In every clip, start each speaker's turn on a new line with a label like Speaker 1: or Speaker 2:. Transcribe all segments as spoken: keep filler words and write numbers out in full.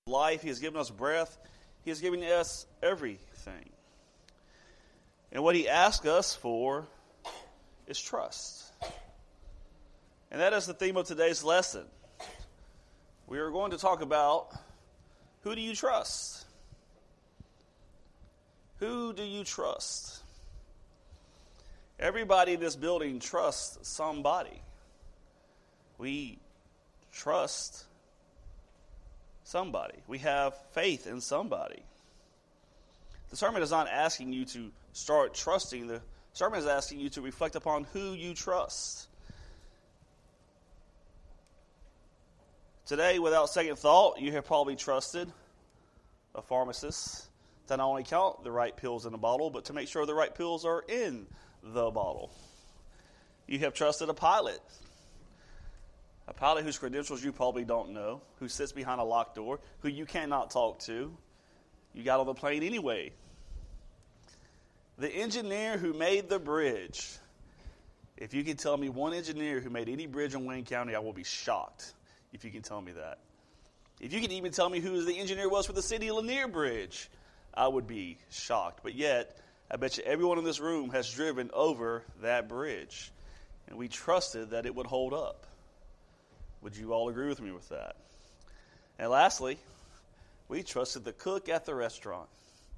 Speaker 1: life. He has given us breath. He has given us everything. And what he asks us for is trust. And that is the theme of today's lesson. We are going to talk about, who do you trust? Who do you trust? Everybody in this building trusts somebody. We trust somebody. We have faith in somebody. The sermon is not asking you to start trusting. The sermon is asking you to reflect upon who you trust. Today, without second thought, you have probably trusted a pharmacist to not only count the right pills in the bottle, but to make sure the right pills are in the bottle. You have trusted a pilot. A pilot whose credentials you probably don't know, who sits behind a locked door, who you cannot talk to. You got on the plane anyway. The engineer who made the bridge. If you can tell me one engineer who made any bridge in Wayne County, I will be shocked if you can tell me that. If you can even tell me who the engineer was for the City of Lanier Bridge, I would be shocked. But yet, I bet you everyone in this room has driven over that bridge. And we trusted that it would hold up. Would you all agree with me with that? And lastly, we trusted the cook at the restaurant.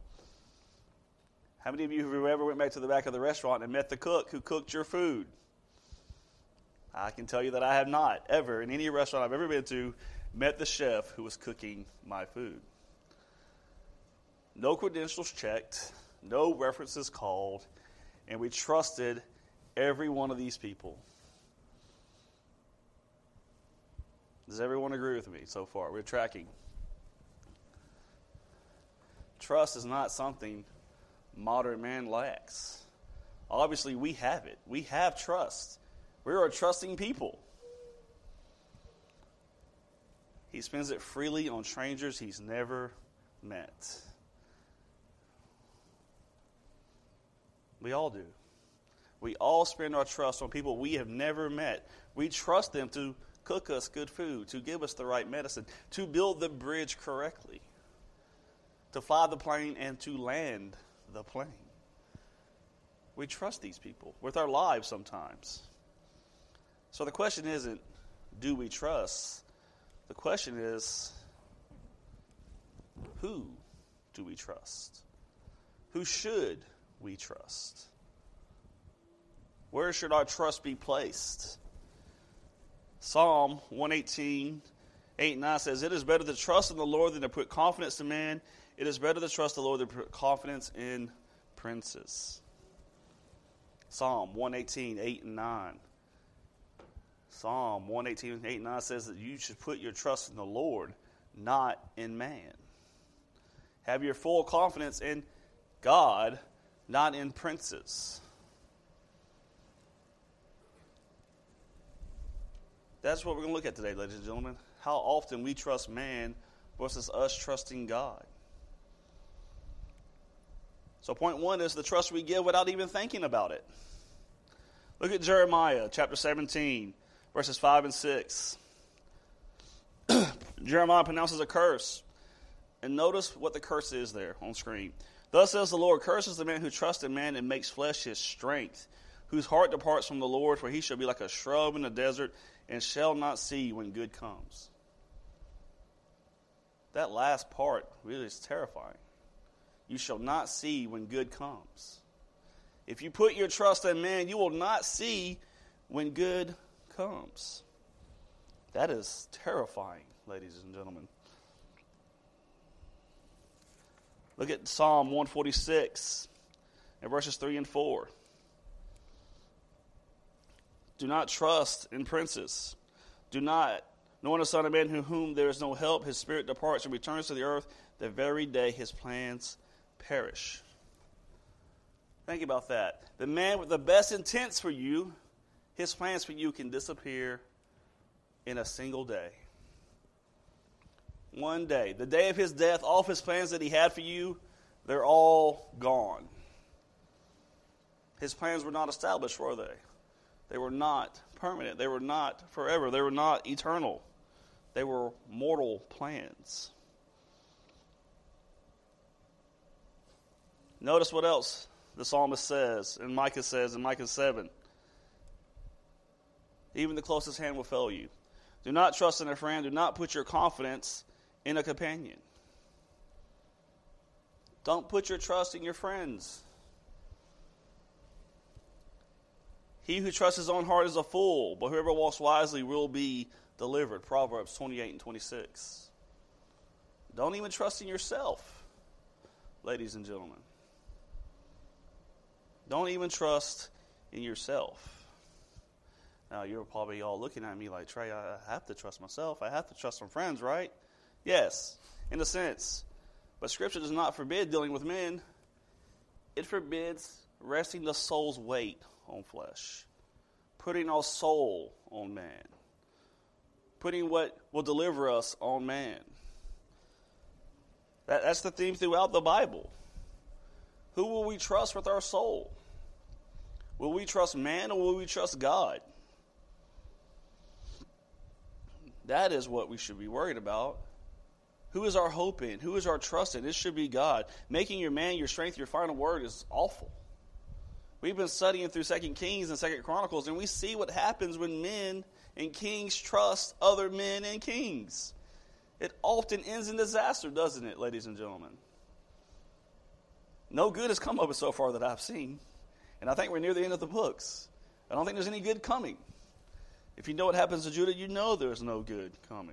Speaker 1: How many of you have ever went back to the back of the restaurant and met the cook who cooked your food? I can tell you that I have not ever, in any restaurant I've ever been to, met the chef who was cooking my food. No credentials checked, no references called, and we trusted every one of these people. Does everyone agree with me so far? We're tracking. Trust is not something modern man lacks. Obviously, we have it. We have trust. We are a trusting people. He spends it freely on strangers he's never met. We all do. We all spend our trust on people we have never met. We trust them to cook us good food, to give us the right medicine, to build the bridge correctly, to fly the plane and to land the plane. We trust these people with our lives sometimes. So the question isn't, do we trust? The question is, who do we trust? Who should we trust? Where should our trust be placed? Psalm one eighteen, eight and nine says, "It is better to trust in the Lord than to put confidence in man. It is better to trust the Lord than to put confidence in princes." Psalm one eighteen, eight and nine. Psalm one eighteen, eight and nine says that you should put your trust in the Lord, not in man. Have your full confidence in God, not in princes. That's what we're going to look at today, ladies and gentlemen. How often we trust man versus us trusting God. So point one is the trust we give without even thinking about it. Look at Jeremiah chapter seventeen, verses five and six. Jeremiah pronounces a curse. And notice what the curse is there on screen. "Thus says the Lord, curses the man who trusts in man and makes flesh his strength, whose heart departs from the Lord, for he shall be like a shrub in the desert and shall not see when good comes." That last part really is terrifying. You shall not see when good comes. If you put your trust in man, you will not see when good comes. That is terrifying, ladies and gentlemen. Look at Psalm one forty-six and verses three and four. "Do not trust in princes. Do not, nor in the Son of Man, in whom there is no help. His spirit departs and returns to the earth. The very day his plans perish." Think about that. The man with the best intents for you, his plans for you can disappear in a single day. One day. The day of his death, all of his plans that he had for you, they're all gone. His plans were not established, were they? They were not permanent. They were not forever. They were not eternal. They were mortal plans. Notice what else the psalmist says, and Micah says in Micah seven. Even the closest hand will fail you. Do not trust in a friend. Do not put your confidence in a companion. Don't put your trust in your friends. He who trusts his own heart is a fool, but whoever walks wisely will be delivered. Proverbs twenty-eight and twenty-six. Don't even trust in yourself, ladies and gentlemen. Don't even trust in yourself. Now, you're probably all looking at me like, Trey, I have to trust myself. I have to trust some friends, right? Yes, in a sense. But Scripture does not forbid dealing with men. It forbids resting the soul's weight on flesh, putting our soul on man, putting what will deliver us on man. That, that's the theme throughout the Bible. Who will we trust with our soul? Will we trust man or will we trust God? That is what we should be worried about. Who is our hope in? Who is our trust in? It should be God. Making your man your strength, your final word is awful. We've been studying through Second Kings and Second Chronicles, and we see what happens when men and kings trust other men and kings. It often ends in disaster, doesn't it, ladies and gentlemen? No good has come of it so far that I've seen. And I think we're near the end of the books. I don't think there's any good coming. If you know what happens to Judah, you know there's no good coming.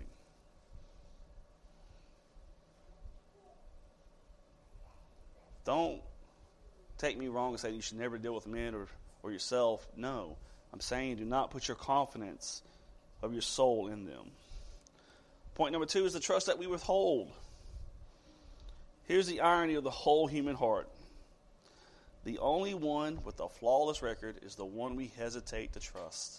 Speaker 1: Don't take me wrong and say you should never deal with men or, or yourself. No. I'm saying do not put your confidence of your soul in them. Point number two is the trust that we withhold. Here's the irony of the whole human heart. The only one with a flawless record is the one we hesitate to trust.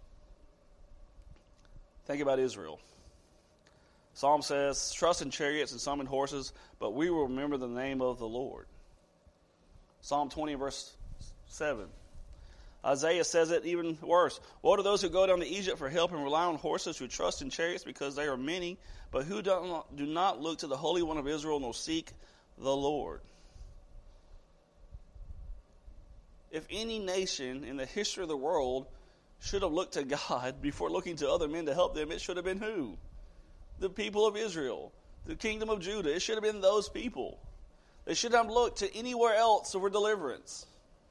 Speaker 1: Think about Israel. Psalm says, trust in chariots and some in horses, but we will remember the name of the Lord. Psalm twenty, verse seven. Isaiah says it even worse. Woe to those who go down to Egypt for help and rely on horses, who trust in chariots because they are many, but who do not, do not look to the Holy One of Israel nor seek the Lord. If any nation in the history of the world should have looked to God before looking to other men to help them, it should have been who? The people of Israel, the kingdom of Judah. It should have been those people. They should have looked to anywhere else for deliverance.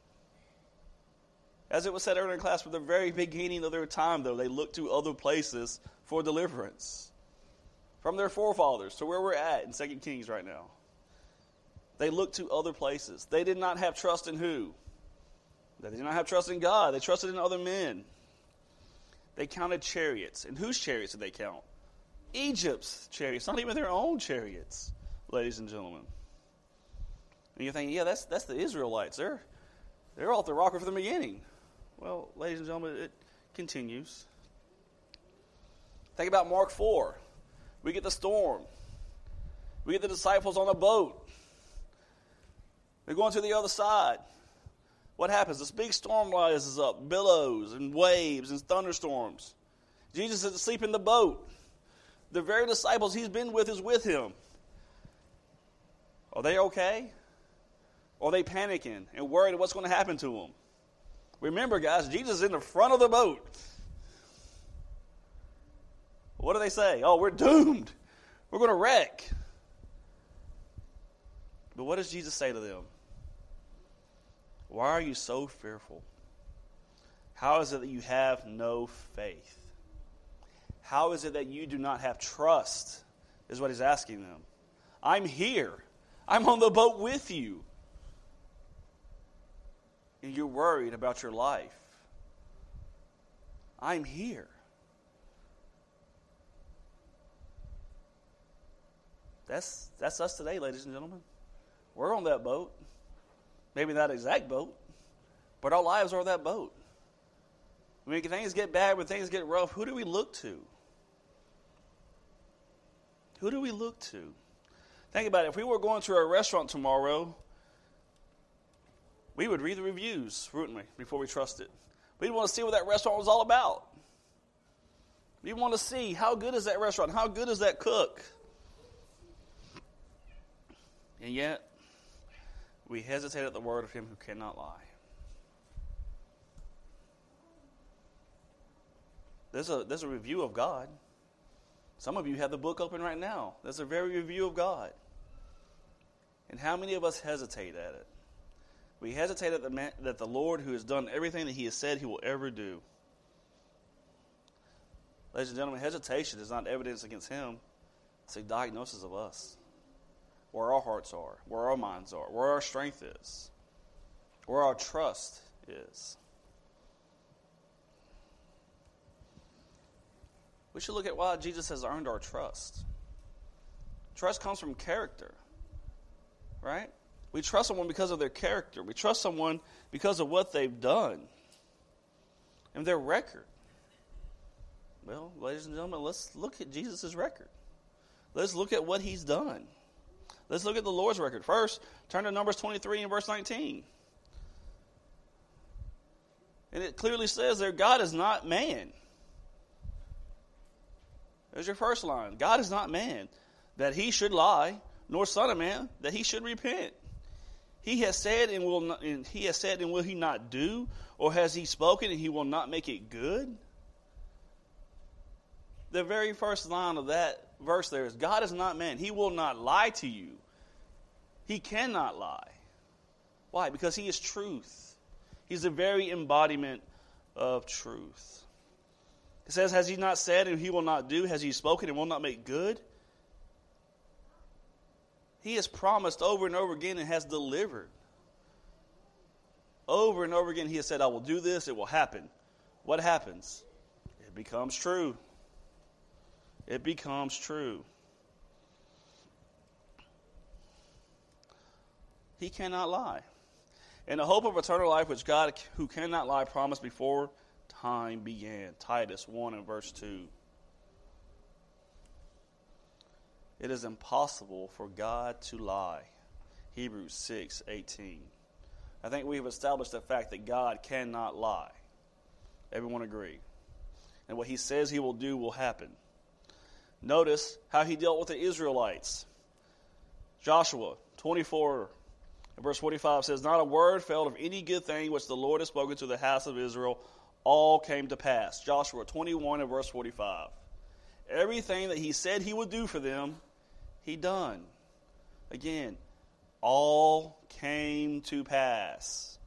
Speaker 1: As it was said earlier in class, from the very beginning of their time, though, they looked to other places for deliverance. From their forefathers to where we're at in Second Kings right now. They looked to other places. They did not have trust in who? They did not have trust in God. They trusted in other men. They counted chariots. And whose chariots did they count? Egypt's chariots. Not even their own chariots, ladies and gentlemen. And you're thinking, yeah, that's that's the Israelites. They're, they're off the rocker from the beginning. Well, ladies and gentlemen, it continues. Think about Mark four. We get the storm. We get the disciples on a boat. They're going to the other side. What happens? This big storm rises up, billows and waves and thunderstorms. Jesus is asleep in the boat. The very disciples he's been with is with him. Are they okay? Or are they panicking and worried what's going to happen to them? Remember, guys, Jesus is in the front of the boat. What do they say? Oh, we're doomed. We're going to wreck. But what does Jesus say to them? Why are you so fearful? How is it that you have no faith? How is it that you do not have trust? Is what he's asking them. I'm here. I'm on the boat with you. And you're worried about your life. I'm here. That's that's us today, ladies and gentlemen. We're on that boat. Maybe not exact boat, but our lives are that boat. When things get bad, when things get rough, who do we look to? Who do we look to? Think about it. If we were going to a restaurant tomorrow, we would read the reviews, wouldn't we, before we trust it. We'd want to see what that restaurant was all about. We'd want to see how good is that restaurant, how good is that cook. And yet, We hesitate at the word of him who cannot lie. There's a, there's a review of God. Some of you have the book open right now. There's a very review of God. And how many of us hesitate at it? We hesitate at the man, that the Lord who has done everything that he has said he will ever do. Ladies and gentlemen, hesitation is not evidence against him. It's a diagnosis of us. Where our hearts are, where our minds are, where our strength is, where our trust is. We should look at why Jesus has earned our trust. Trust comes from character, right? We trust someone because of their character. We trust someone because of what they've done and their record. Well, ladies and gentlemen, let's look at Jesus' record. Let's look at what he's done. Let's look at the Lord's record. First, turn to Numbers twenty-three and verse nineteen. And it clearly says there, God is not man. There's your first line. God is not man, that he should lie, nor son of man, that he should repent. He has said and will not, and he has said and will he not do, or has he spoken and he will not make it good? The very first line of that verse there is, God is not man. He will not lie to you. He cannot lie. Why? Because he is truth. He's the very embodiment of truth. It says, has he not said and he will not do? Has he spoken and will not make good? He has promised over and over again and has delivered. Over and over again he has said, I will do this, it will happen. What happens? It becomes true. It becomes true. He cannot lie. And the hope of eternal life which God, who cannot lie, promised before time began. Titus one and verse two. It is impossible for God to lie. Hebrews six eighteen. I think we have established the fact that God cannot lie. Everyone agree? And what he says he will do will happen. Notice how he dealt with the Israelites. Joshua twenty-four and verse forty-five says, not a word failed of any good thing which the Lord has spoken to the house of Israel. All came to pass. Joshua twenty-one and verse forty-five. Everything that he said he would do for them, he done. Again, all came to pass.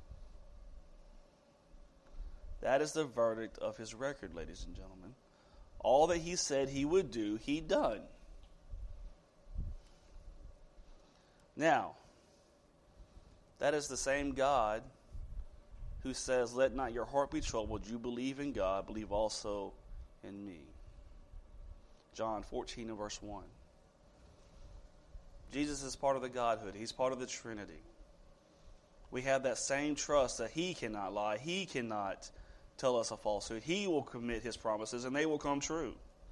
Speaker 1: That is the verdict of his record, ladies and gentlemen. All that he said he would do, he done. Now, that is the same God who says, let not your heart be troubled. You believe in God, believe also in me. John fourteen and verse one. Jesus is part of the Godhood. He's part of the Trinity. We have that same trust that he cannot lie. He cannot tell us a falsehood. He will commit his promises and they will come true.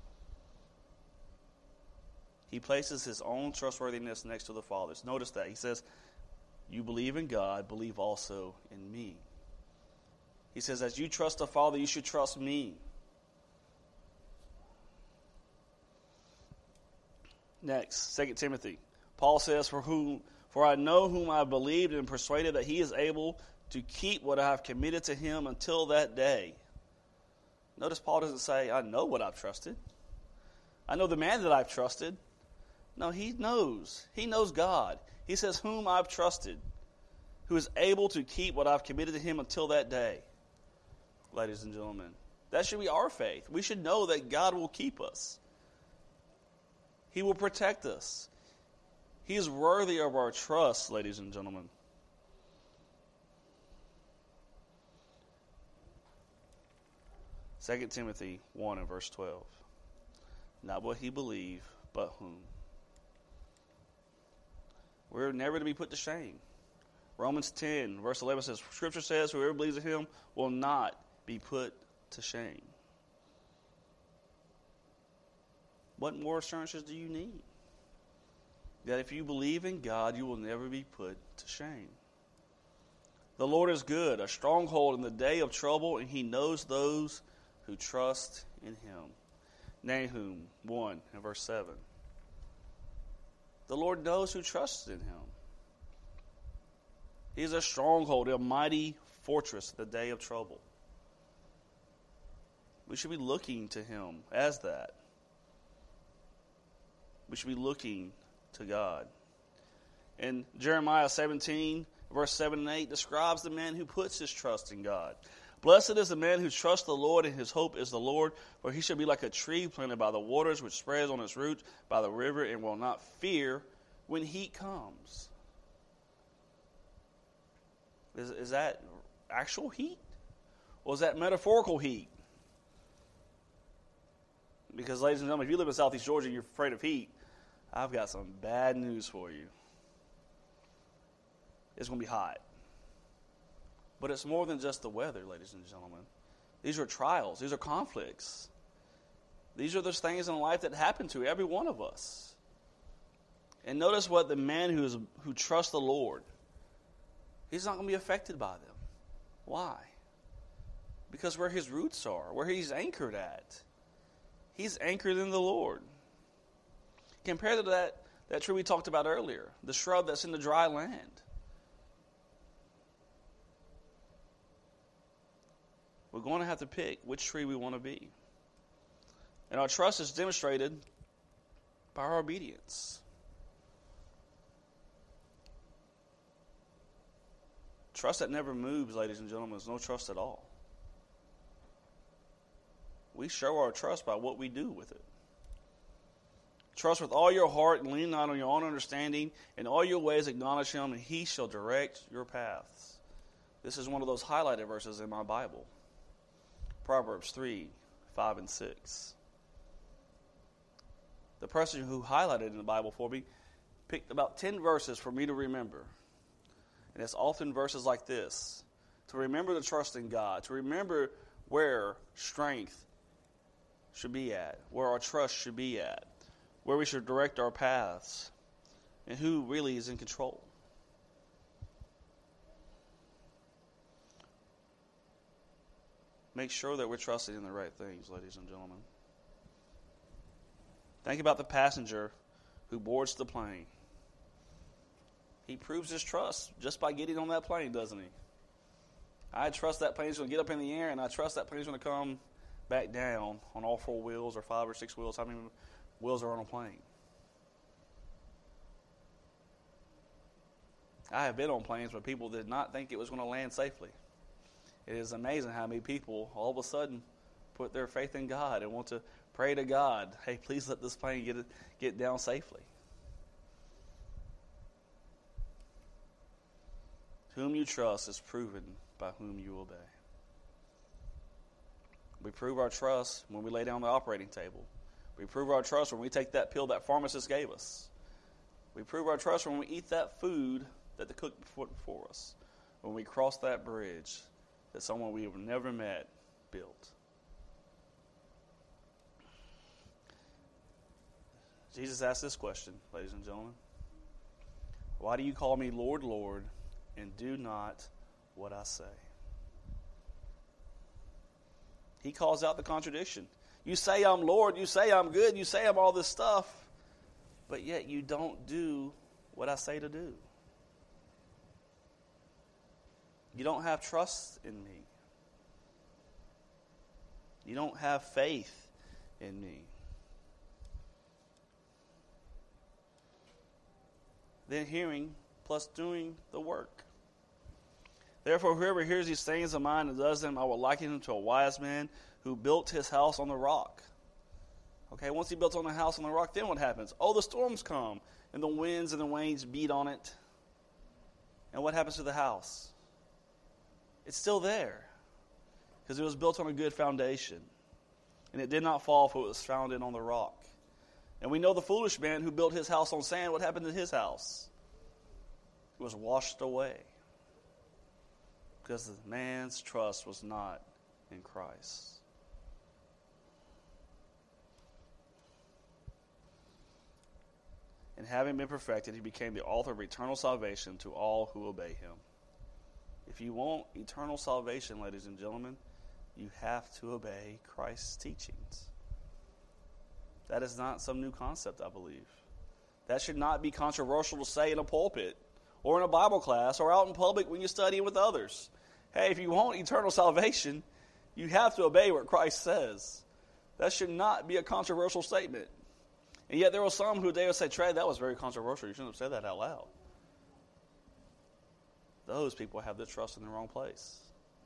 Speaker 1: He places his own trustworthiness next to the Father's. Notice that. He says, you believe in God, believe also in me. He says, as you trust the Father, you should trust me. Next, Second Timothy. Paul says, for whom, for I know whom I believed and persuaded that he is able to keep what I have committed to him until that day. Notice Paul doesn't say, I know what I've trusted. I know the man that I've trusted. No, he knows. He knows God. He says, whom I've trusted, who is able to keep what I've committed to him until that day. Ladies and gentlemen, that should be our faith. We should know that God will keep us. He will protect us. He is worthy of our trust, ladies and gentlemen. Second Timothy one and verse twelve. Not what he believed, but whom. We're never to be put to shame. Romans ten, verse eleven says, Scripture says, whoever believes in him will not be put to shame. What more assurances do you need? That if you believe in God, you will never be put to shame. The Lord is good, a stronghold in the day of trouble, and he knows those who trust in him. Nahum one and verse seven. The Lord knows who trusts in him. He's a stronghold, a mighty fortress in the day of trouble. We should be looking to him as that. We should be looking to God. And Jeremiah seventeen, verse seven and eight describes the man who puts his trust in God. Blessed is the man who trusts the Lord, and his hope is the Lord, for he shall be like a tree planted by the waters, which spreads on its roots by the river, and will not fear when heat comes. Is, is that actual heat? Or is that metaphorical heat? Because, ladies and gentlemen, if you live in Southeast Georgia and you're afraid of heat, I've got some bad news for you. It's going to be hot. But it's more than just the weather, ladies and gentlemen. These are trials. These are conflicts. These are those things in life that happen to every one of us. And notice what the man who is who trusts the Lord, he's not going to be affected by them. Why? Because where his roots are, where he's anchored at, he's anchored in the Lord. Compared to that, that tree we talked about earlier, the shrub that's in the dry land. We're going to have to pick which tree we want to be. And our trust is demonstrated by our obedience. Trust that never moves, ladies and gentlemen, is no trust at all. We show our trust by what we do with it. Trust with all your heart and lean not on your own understanding. In all your ways acknowledge him, and he shall direct your paths. This is one of those highlighted verses in my Bible. Proverbs three, five, and six. The person who highlighted in the Bible for me picked about ten verses for me to remember. And it's often verses like this. To remember to trust in God. To remember where strength should be at. Where our trust should be at. Where we should direct our paths. And who really is in control. Make sure that we're trusting in the right things, ladies and gentlemen. Think about the passenger who boards the plane. He proves his trust just by getting on that plane, doesn't he? I trust that plane's going to get up in the air, and I trust that plane's going to come back down on all four wheels or five or six wheels, how many wheels are on a plane. I have been on planes where people did not think it was going to land safely. It is amazing how many people all of a sudden put their faith in God and want to pray to God, hey, please let this plane get get down safely. Whom you trust is proven by whom you obey. We prove our trust when we lay down the operating table. We prove our trust when we take that pill that pharmacist gave us. We prove our trust when we eat that food that the cook put before us. When we cross that bridge that someone we have never met built. Jesus asked this question, ladies and gentlemen. Why do you call me Lord, Lord, and do not what I say? He calls out the contradiction. You say I'm Lord, you say I'm good, you say I'm all this stuff, but yet you don't do what I say to do. You don't have trust in me. You don't have faith in me. Then hearing plus doing the work. Therefore, whoever hears these things of mine and does them, I will liken him to a wise man who built his house on the rock. Okay, once he built on the house on the rock, then what happens? Oh, the storms come, and the winds and the waves beat on it. And what happens to the house? It's still there because it was built on a good foundation. And it did not fall, for it was founded on the rock. And we know the foolish man who built his house on sand, what happened to his house? It was washed away because the man's trust was not in Christ. And having been perfected, he became the author of eternal salvation to all who obey him. If you want eternal salvation, ladies and gentlemen, you have to obey Christ's teachings. That is not some new concept, I believe. That should not be controversial to say in a pulpit or in a Bible class, or out in public when you're studying with others. Hey, if you want eternal salvation, you have to obey what Christ says. That should not be a controversial statement. And yet there were some who they would say, Trey, that was very controversial. You shouldn't have said that out loud. Those people have their trust in the wrong place.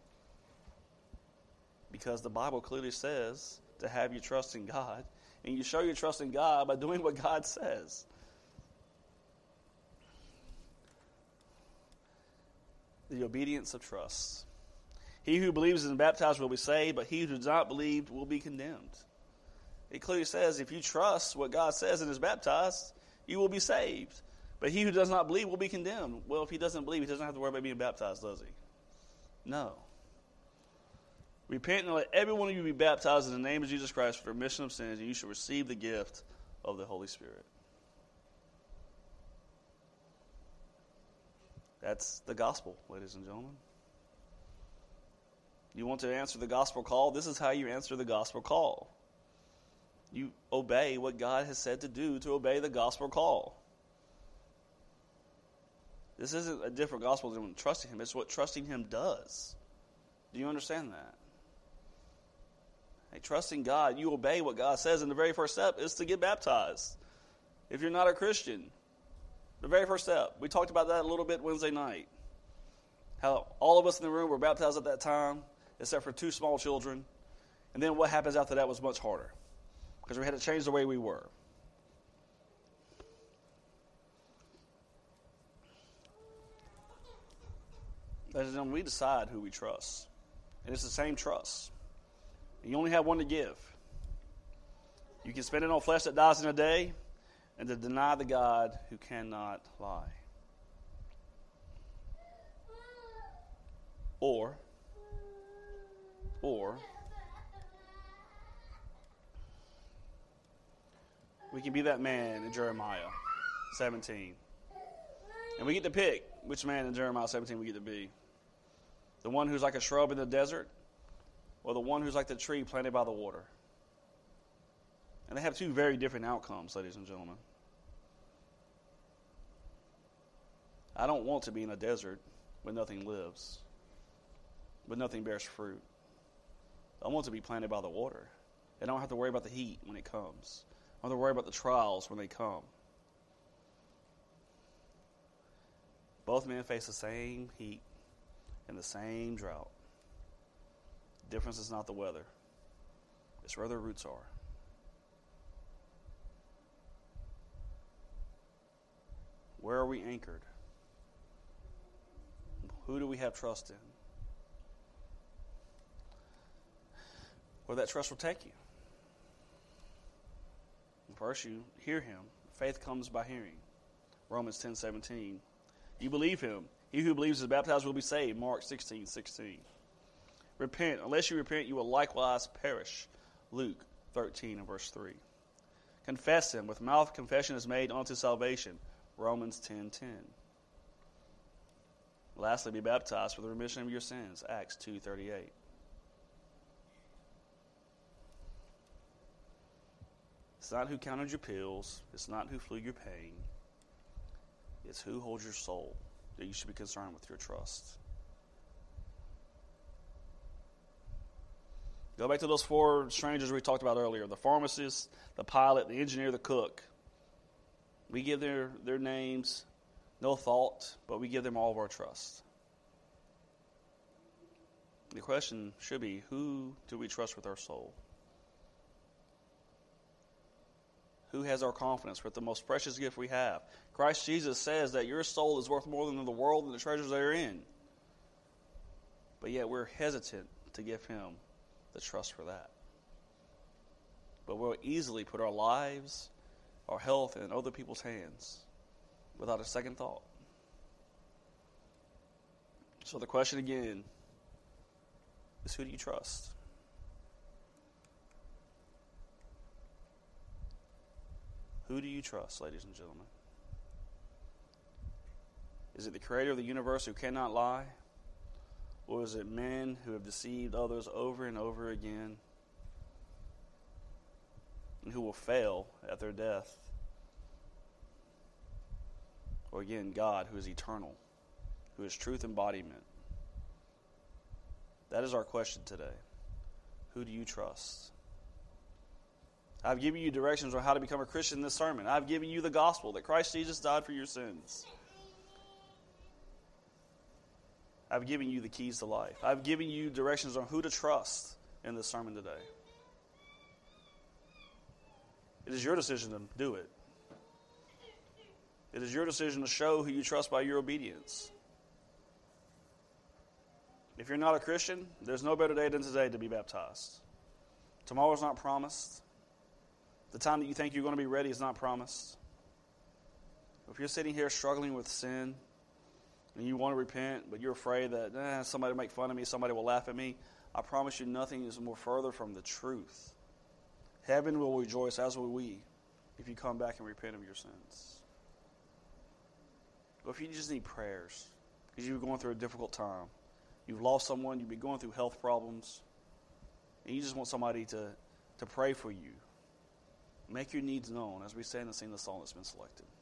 Speaker 1: Because the Bible clearly says to have your trust in God, and you show your trust in God by doing what God says. The obedience of trust. He who believes and is baptized will be saved, but he who does not believe will be condemned. It clearly says if you trust what God says and is baptized, you will be saved. But he who does not believe will be condemned. Well, if he doesn't believe, he doesn't have to worry about being baptized, does he? No. Repent and let every one of you be baptized in the name of Jesus Christ for the remission of sins, and you shall receive the gift of the Holy Spirit. That's the gospel, ladies and gentlemen. You want to answer the gospel call? This is how you answer the gospel call. You obey what God has said to do to obey the gospel call. This isn't a different gospel than trusting Him. It's what trusting Him does. Do you understand that? Hey, trusting God, you obey what God says, and the very first step is to get baptized. If you're not a Christian, the very first step. We talked about that a little bit Wednesday night. How all of us in the room were baptized at that time, except for two small children. And then what happens after that was much harder, because we had to change the way we were. Ladies and gentlemen, we decide who we trust. And it's the same trust. You only have one to give. You can spend it on flesh that dies in a day, and to deny the God who cannot lie. Or, or, we can be that man in Jeremiah seventeen. And we get to pick which man in Jeremiah seventeen we get to be. The one who's like a shrub in the desert, or the one who's like the tree planted by the water. And they have two very different outcomes, ladies and gentlemen. I don't want to be in a desert where nothing lives, where nothing bears fruit. I want to be planted by the water. And I don't have to worry about the heat when it comes. I don't have to worry about the trials when they come. Both men face the same heat and the same drought. The difference is not the weather. It's where their roots are. Where are we anchored? Who do we have trust in? Where that trust will take you. First, you hear Him. Faith comes by hearing. Romans ten seventeen. You believe Him. He who believes is baptized will be saved. Mark sixteen sixteen. Repent. Unless you repent, you will likewise perish. Luke thirteen and verse three. Confess Him. With mouth confession is made unto salvation. Romans ten ten. Lastly, be baptized for the remission of your sins. Acts two thirty-eight. It's not who counted your pills. It's not who flew your pain. It's who holds your soul that you should be concerned with your trust. Go back to those four strangers we talked about earlier. The pharmacist, the pilot, the engineer, the cook. We give their, their names no thought, but we give them all of our trust. The question should be, who do we trust with our soul? Who has our confidence with the most precious gift we have? Christ Jesus says that your soul is worth more than the world and the treasures therein. But yet we're hesitant to give Him the trust for that. But we'll easily put our lives, our health, in other people's hands without a second thought. So the question again is, who do you trust? Who do you trust, ladies and gentlemen? Is it the Creator of the universe who cannot lie? Or is it men who have deceived others over and over again and who will fail at their death? Or again, God, who is eternal, who is truth embodiment? That is our question today. Who do you trust? I've given you directions on how to become a Christian in this sermon. I've given you the gospel that Christ Jesus died for your sins. I've given you the keys to life. I've given you directions on who to trust in this sermon today. It is your decision to do it. It is your decision to show who you trust by your obedience. If you're not a Christian, there's no better day than today to be baptized. Tomorrow's not promised. The time that you think you're going to be ready is not promised. If you're sitting here struggling with sin and you want to repent, but you're afraid that eh, somebody will make fun of me, somebody will laugh at me, I promise you nothing is more further from the truth. Heaven will rejoice, as will we, if you come back and repent of your sins. Or if you just need prayers because you've been going through a difficult time, you've lost someone, you've been going through health problems, and you just want somebody to, to pray for you, make your needs known as we stand and sing the song that's been selected.